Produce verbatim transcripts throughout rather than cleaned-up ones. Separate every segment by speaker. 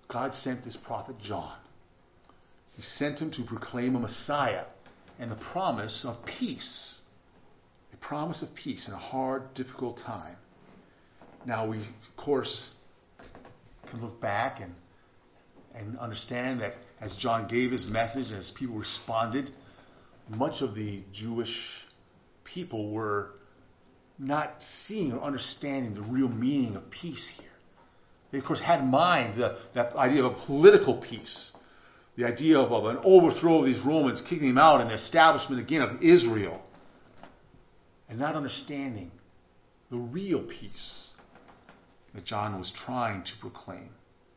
Speaker 1: God sent this prophet John. He sent him to proclaim a Messiah and the promise of peace. A promise of peace in a hard, difficult time. Now we, of course, can look back and, and understand that as John gave his message, as people responded, much of the Jewish people were not seeing or understanding the real meaning of peace here. They, of course, had in mind the, that idea of a political peace, the idea of, of an overthrow of these Romans, kicking them out, and the establishment again of Israel, and not understanding the real peace that John was trying to proclaim.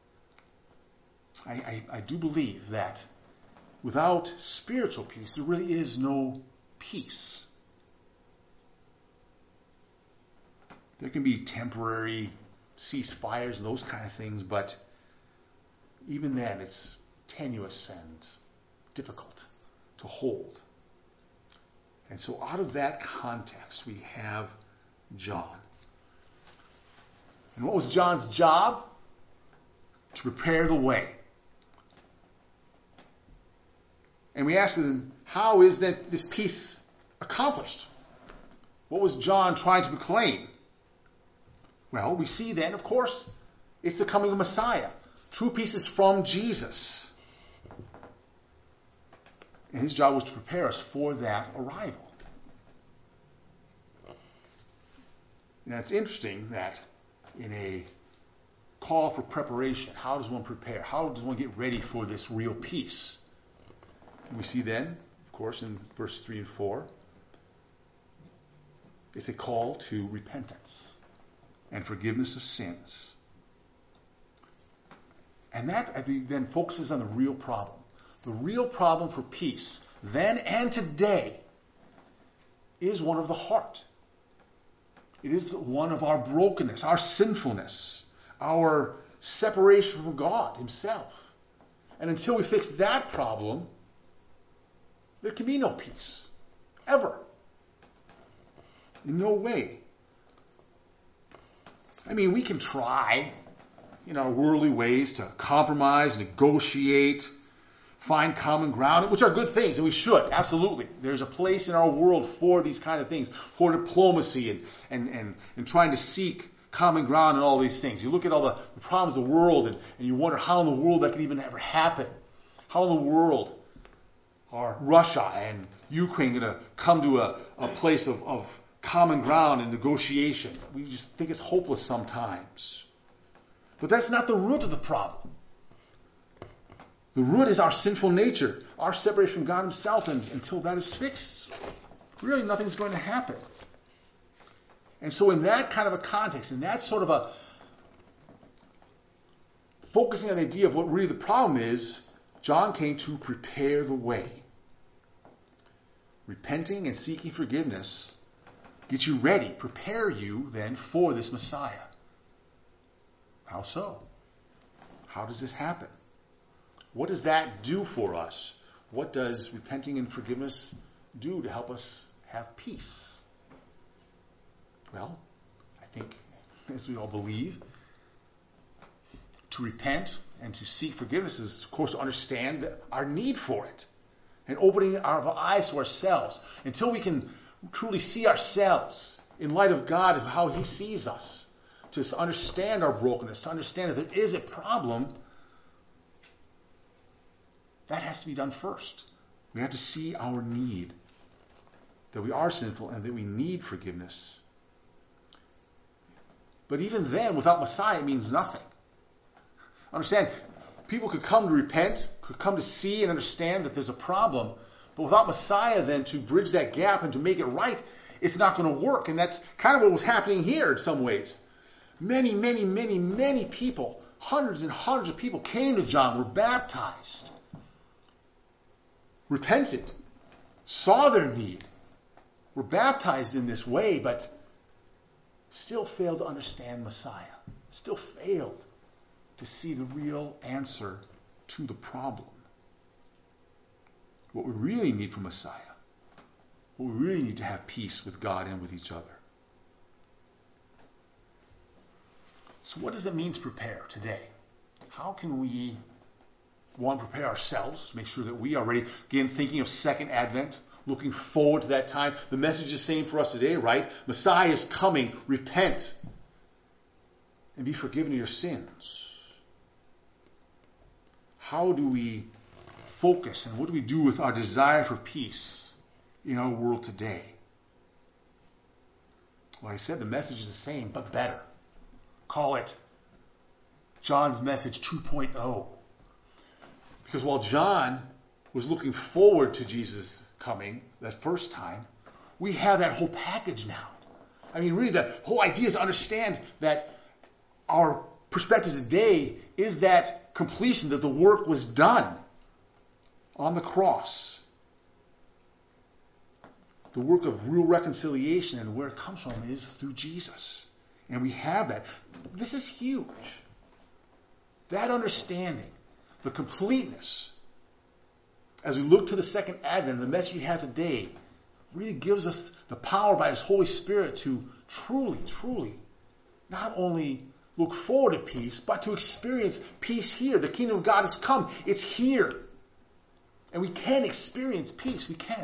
Speaker 1: I, I, I do believe that without spiritual peace, there really is no peace. There can be temporary ceasefires and those kind of things, but even then it's tenuous and difficult to hold. And so out of that context, we have John. And what was John's job? To prepare the way. And we asked them, how is that this peace accomplished? What was John trying to proclaim? Well, we see then, of course, it's the coming of Messiah. True peace is from Jesus. And his job was to prepare us for that arrival. Now, it's interesting that in a call for preparation, how does one prepare? How does one get ready for this real peace? And we see then, of course, in verse three and four, it's a call to repentance and forgiveness of sins. And that, I think, then focuses on the real problem. The real problem for peace, then and today, is one of the heart. It is the one of our brokenness, our sinfulness, our separation from God himself. And until we fix that problem, there can be no peace. Ever. In no way. I mean, we can try in our worldly ways to compromise, negotiate, find common ground, which are good things, and we should, absolutely. There's a place in our world for these kind of things, for diplomacy and, and, and, and trying to seek common ground and all these things. You look at all the, the problems of the world, and, and you wonder how in the world that could even ever happen. How in the world are Russia and Ukraine going to come to a, a place of, of common ground and negotiation? We just think it's hopeless sometimes. But that's not the root of the problem. The root is our sinful nature, our separation from God himself, and until that is fixed, really nothing's going to happen. And so in that kind of a context, in that sort of a focusing on the idea of what really the problem is, John came to prepare the way. Repenting and seeking forgiveness gets you ready, prepare you then for this Messiah. How so? How does this happen? What does that do for us? What does repenting and forgiveness do to help us have peace? Well, I think, as we all believe, to repent and to seek forgiveness is, of course, to understand our need for it and opening our eyes to ourselves until we can truly see ourselves in light of God and how he sees us, to understand our brokenness, to understand that there is a problem. That has to be done first. We have to see our need, that we are sinful and that we need forgiveness. But even then, without Messiah, it means nothing. Understand, people could come to repent, could come to see and understand that there's a problem, but without Messiah then to bridge that gap and to make it right, it's not going to work. And that's kind of what was happening here in some ways. Many, many, many, many people, hundreds and hundreds of people came to John, were baptized, repented, saw their need, were baptized in this way, but still failed to understand Messiah, still failed to see the real answer to the problem. What we really need from Messiah, what we really need to have peace with God and with each other. So what does it mean to prepare today? how can we, one, prepare ourselves, make sure that we are ready? Again, thinking of Second Advent, looking forward to that time. The message is the same for us today, right? Messiah is coming. Repent and be forgiven of your sins. How do we focus and what do we do with our desire for peace in our world today? Like I said, the message is the same, but better. Call it John's message two point oh. Because while John was looking forward to Jesus coming that first time, we have that whole package now. I mean, really, the whole idea is to understand that our perspective today is that completion, that the work was done on the cross. The work of real reconciliation, and where it comes from is through Jesus. And we have that. This is huge. That understanding, the completeness, as we look to the second advent, the message we have today really gives us the power by His Holy Spirit to truly, truly not only look forward to peace, but to experience peace here. The kingdom of God has come. It's here. And we can experience peace. We can.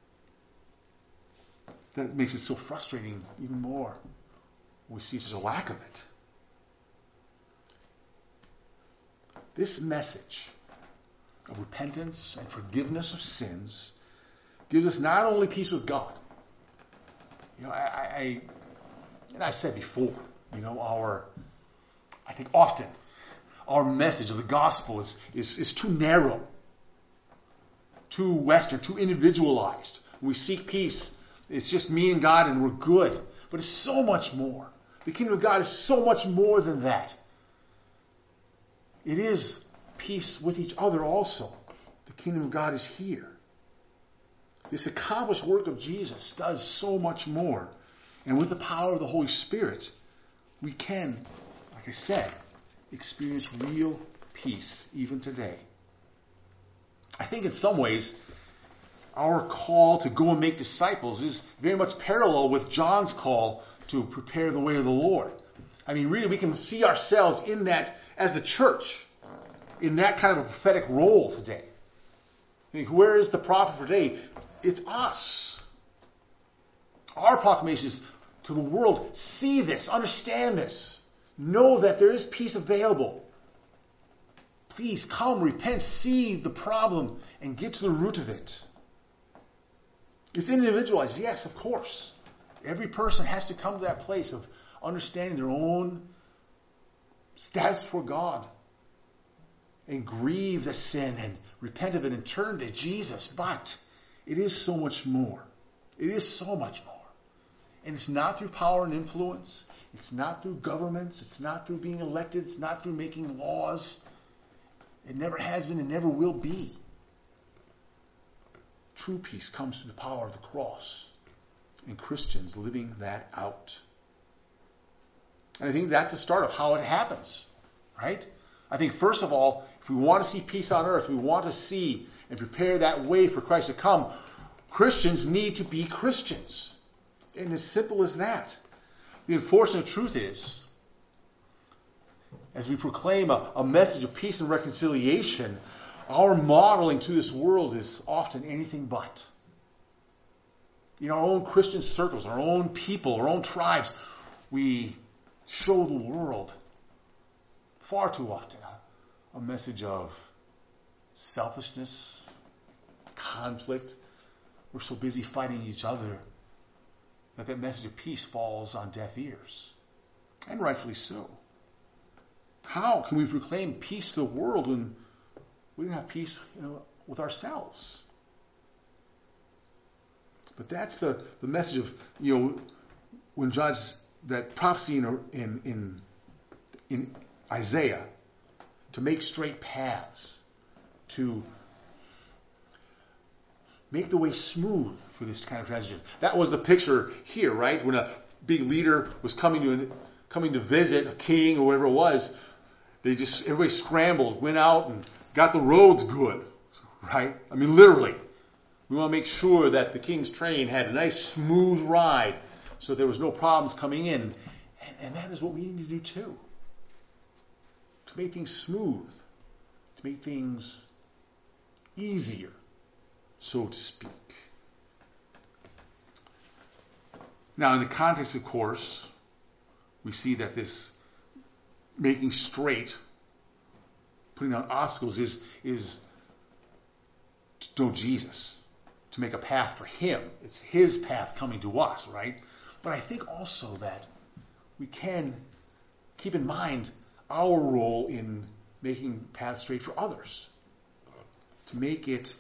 Speaker 1: That makes it so frustrating even more when we see such a lack of it. This message of repentance and forgiveness of sins gives us not only peace with God. You know, I, I and I've said before, you know, our, I think often, our message of the gospel is, is, is too narrow, too Western, too individualized. When we seek peace, it's just me and God and we're good. But it's so much more. The kingdom of God is so much more than that. It is peace with each other also. The kingdom of God is here. This accomplished work of Jesus does so much more. And with the power of the Holy Spirit, we can, like I said, experience real peace even today. I think in some ways, our call to go and make disciples is very much parallel with John's call to prepare the way of the Lord. I mean, really, we can see ourselves in that as the church, in that kind of a prophetic role today. I mean, where is the prophet for today? It's us. Our proclamation is to the world, see this, understand this, know that there is peace available. Please come, repent, see the problem, and get to the root of it. It's individualized, yes, of course. Every person has to come to that place of understanding their own status before God and grieve the sin and repent of it and turn to Jesus. But it is so much more. It is so much more. And it's not through power and influence. It's not through governments. It's not through being elected. It's not through making laws. It never has been and never will be. True peace comes through the power of the cross and Christians living that out. And I think that's the start of how it happens, right? I think first of all, if we want to see peace on earth, we want to see and prepare that way for Christ to come, Christians need to be Christians. And as simple as that. The unfortunate truth is, as we proclaim a, a message of peace and reconciliation, our modeling to this world is often anything but. In our own Christian circles, our own people, our own tribes, we show the world far too often a, a message of selfishness, conflict. We're so busy fighting each other that that message of peace falls on deaf ears. And rightfully so. How can we proclaim peace to the world when we don't have peace, you know, with ourselves? But that's the, the message of, you know, when John's, that prophecy in, in, in, in Isaiah, to make straight paths, to make the way smooth for this kind of transition. That was the picture here, right? When a big leader was coming to coming to visit, a king or whatever it was, they just, everybody scrambled, went out and got the roads good, right? I mean, literally. We want to make sure that the king's train had a nice smooth ride so there was no problems coming in. And, and that is what we need to do too. to make things smooth, to make things easier, so to speak. Now, in the context, of course, we see that this making straight, putting down obstacles, is, is to know Jesus, to make a path for him. It's his path coming to us, right? But I think also that we can keep in mind our role in making paths straight for others. To make it,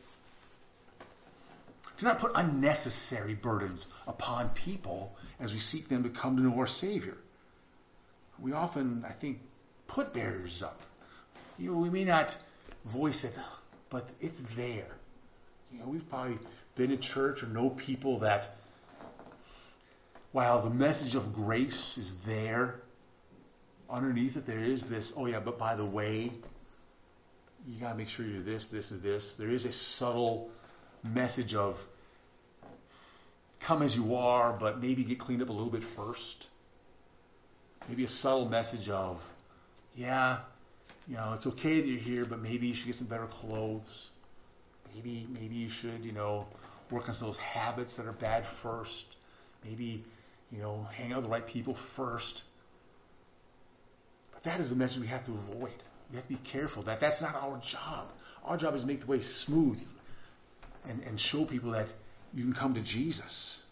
Speaker 1: to not put unnecessary burdens upon people as we seek them to come to know our Savior. We often, I think, put barriers up. You know, we may not voice it, but it's there. You know, we've probably been in church or know people that, while the message of grace is there, underneath it there is this, oh yeah, but by the way, you got to make sure you're this, this, and this. There is a subtle message of come as you are, but maybe get cleaned up a little bit first. Maybe a subtle message of, yeah, you know, it's okay that you're here, but maybe you should get some better clothes. Maybe, maybe you should, you know, work on some of those habits that are bad first. Maybe, you know, hang out with the right people first. But that is the message we have to avoid. We have to be careful that that's not our job. Our job is to make the way smooth and, and show people that you can come to Jesus.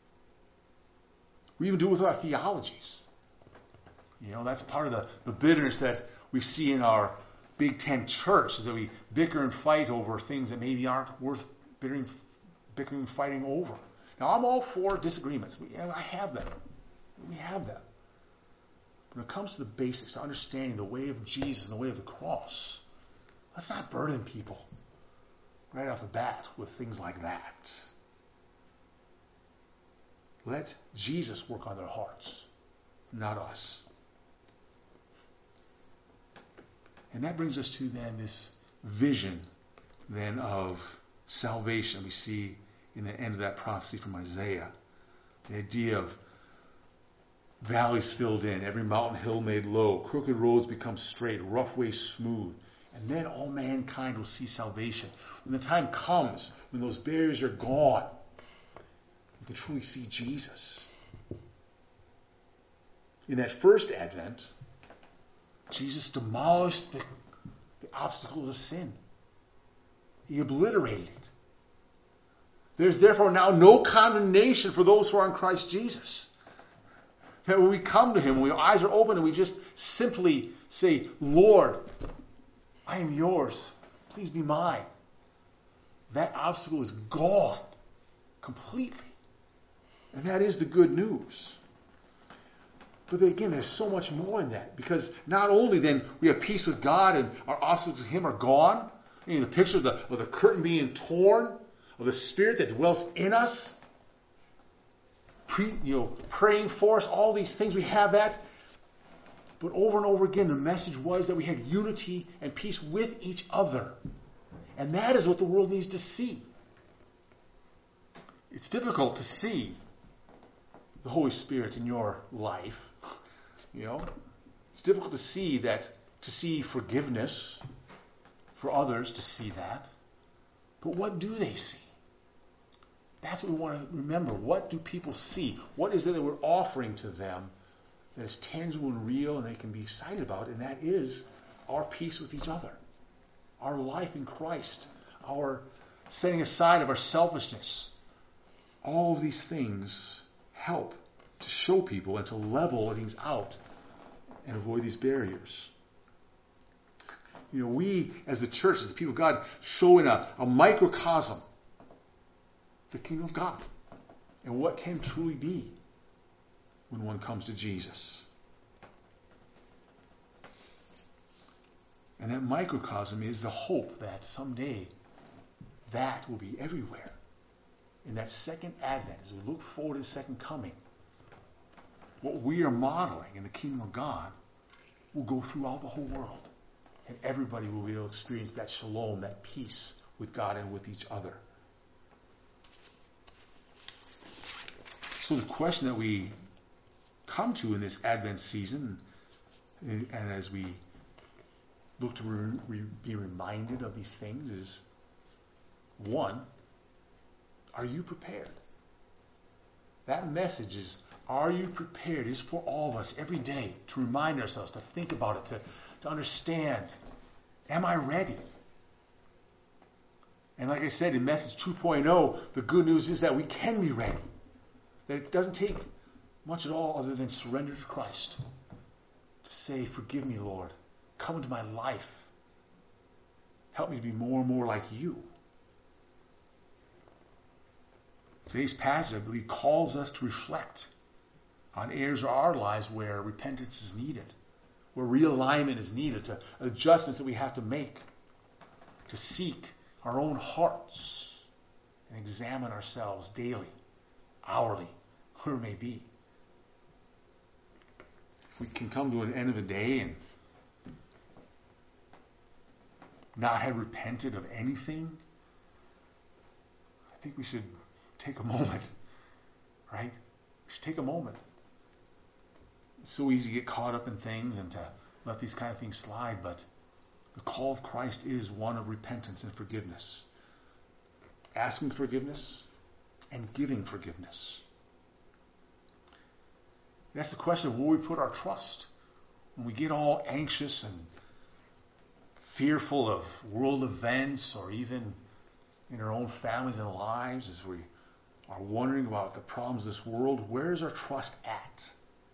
Speaker 1: We even do it with our theologies. You know, that's part of the, the bitterness that we see in our Big Ten church, is that we bicker and fight over things that maybe aren't worth bickering, bickering and fighting over. Now, I'm all for disagreements. We, I have them. We have them. When it comes to the basics, to understanding the way of Jesus and the way of the cross, let's not burden people right off the bat with things like that. Let Jesus work on their hearts, not us. And that brings us to then this vision then of salvation we see in the end of that prophecy from Isaiah. The idea of valleys filled in, every mountain hill made low, crooked roads become straight, rough ways smooth. And then all mankind will see salvation. When the time comes, when those barriers are gone, we can truly see Jesus. In that first advent, Jesus demolished the, the obstacles of sin. He obliterated it. There's therefore now no condemnation for those who are in Christ Jesus. That when we come to him, when our eyes are open and we just simply say, Lord, I am yours. Please be mine. That obstacle is gone completely. And that is the good news. But then again, there's so much more in that. Because not only then we have peace with God and our obstacles with him are gone. You know, the picture of the, of the curtain being torn, of the Spirit that dwells in us. Pre, you know, praying for us, all these things, we have that. But over and over again, the message was that we had unity and peace with each other. And that is what the world needs to see. It's difficult to see the Holy Spirit in your life. You know, it's difficult to see that, to see forgiveness for others, to see that. But what do they see? That's what we want to remember. What do people see? What is it that we're offering to them that is tangible and real and they can be excited about? And that is our peace with each other, our life in Christ, our setting aside of our selfishness. All of these things help to show people and to level things out and avoid these barriers. You know, we as the church, as the people of God, show in a, a microcosm the kingdom of God and what can truly be when one comes to Jesus. And that microcosm is the hope that someday that will be everywhere. In that second advent, as we look forward to the second coming, what we are modeling in the kingdom of God will go throughout the whole world. And everybody will be able to experience that shalom, that peace with God and with each other. So the question that we come to in this Advent season, and as we look to re- re- be reminded of these things is, one, are you prepared? That message is, are you prepared? Is for all of us every day to remind ourselves, to think about it, to, to understand, am I ready? And like I said, in Message two point oh, the good news is that we can be ready. That it doesn't take much at all other than surrender to Christ. To say, forgive me, Lord. Come into my life. Help me to be more and more like you. Today's passage, I believe, calls us to reflect on areas of our lives where repentance is needed, where realignment is needed, to adjustments that we have to make, to seek our own hearts and examine ourselves daily, hourly, where it may be. If we can come to an end of a day and not have repented of anything, I think we should take a moment, right? We should take a moment. It's so easy to get caught up in things and to let these kind of things slide, but the call of Christ is one of repentance and forgiveness. Asking forgiveness and giving forgiveness. And that's the question of where we put our trust. When we get all anxious and fearful of world events or even in our own families and lives, as we are wondering about the problems of this world, where is our trust at?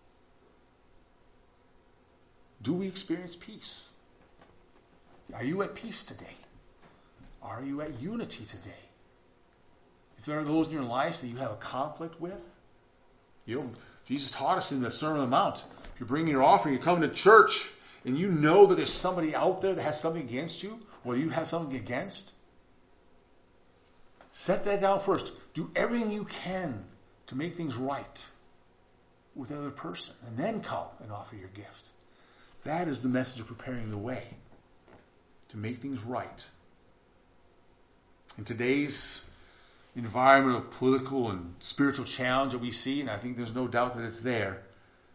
Speaker 1: Do we experience peace? Are you at peace today? Are you at unity today? If there are those in your life that you have a conflict with, you know, Jesus taught us in the Sermon on the Mount, if you're bringing your offering, you're coming to church, and you know that there's somebody out there that has something against you, or you have something against, set that down first. Do everything you can to make things right with the other person, and then come and offer your gift. That is the message of preparing the way to make things right. In today's environment of political and spiritual challenge that we see, and I think there's no doubt that it's there,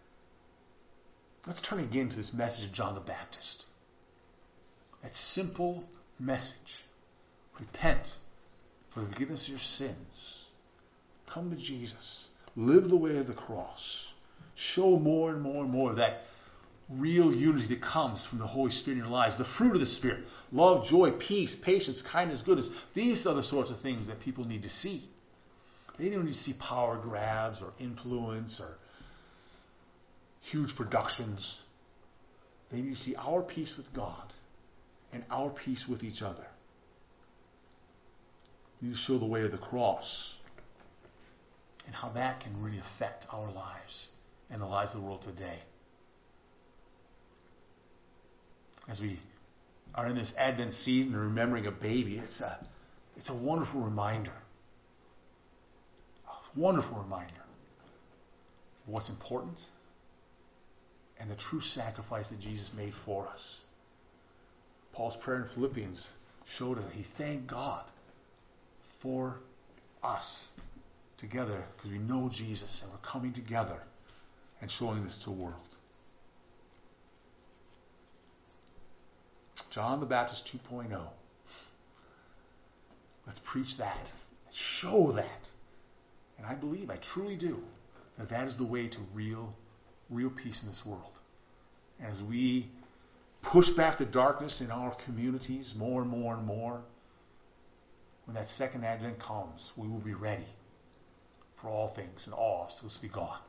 Speaker 1: let's turn again to this message of John the Baptist. That simple message. Repent for the forgiveness of your sins. Come to Jesus. Live the way of the cross. Show more and more and more that real unity that comes from the Holy Spirit in your lives. The fruit of the Spirit. Love, joy, peace, patience, kindness, goodness. These are the sorts of things that people need to see. They don't need to see power grabs or influence or huge productions. They need to see our peace with God and our peace with each other. We need to show the way of the cross and how that can really affect our lives and the lives of the world today. As we are in this Advent season remembering a baby, it's a, it's a wonderful reminder. A wonderful reminder of what's important and the true sacrifice that Jesus made for us. Paul's prayer in Philippians showed us that he thanked God for us together because we know Jesus and we're coming together and showing this to the world. John the Baptist two point oh. Let's preach that. Show that. And I believe, I truly do, that that is the way to real, real peace in this world. As we push back the darkness in our communities more and more and more, when that second advent comes, we will be ready for all things and all obstacles to be gone.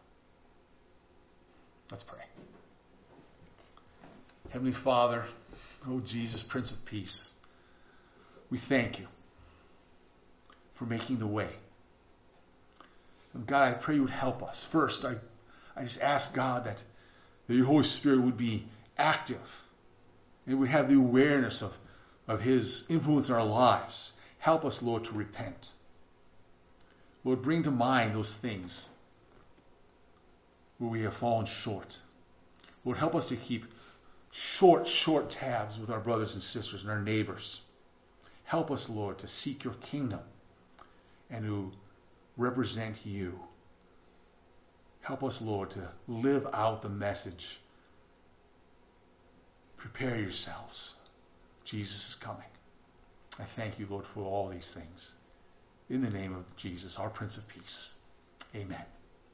Speaker 1: Let's pray. Heavenly Father, oh Jesus, Prince of Peace, we thank you for making the way. And God, I pray you would help us. First, I, I just ask God that, that your Holy Spirit would be active and would have the awareness of, of his influence in our lives. Help us, Lord, to repent. Lord, bring to mind those things where we have fallen short. Lord, help us to keep short, short tabs with our brothers and sisters and our neighbors. Help us, Lord, to seek your kingdom and to represent you. Help us, Lord, to live out the message Prepare yourselves. Jesus is coming. I thank you, Lord, for all these things. In the name of Jesus, our Prince of Peace. Amen.